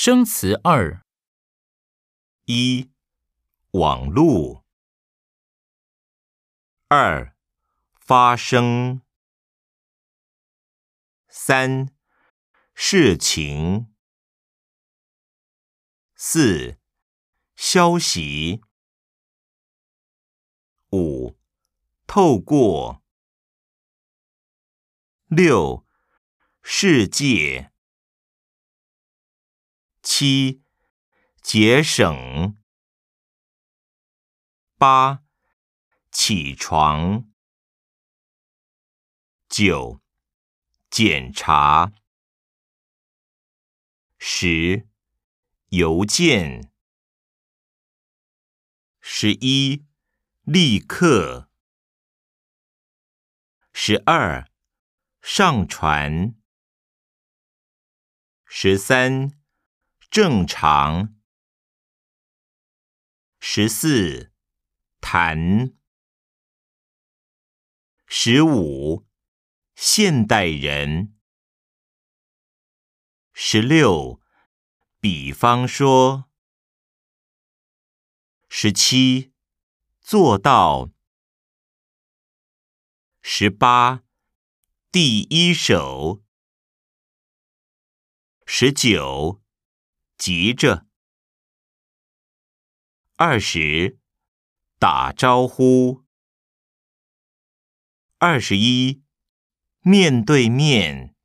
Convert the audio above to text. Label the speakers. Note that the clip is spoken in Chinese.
Speaker 1: 生词2。
Speaker 2: 1. 网路。2. 发生。3. 事情。4. 消息。5. 透过。6. 世界。7. 节省。8. 起床。9. 检查。10. 邮件。11. 立刻。12. 上传。13. 正常。14. 谈。15. 现代人。16. 比方说。17. 做到。18. 第一手。19. 急着。20. 打招呼。21. 面对面。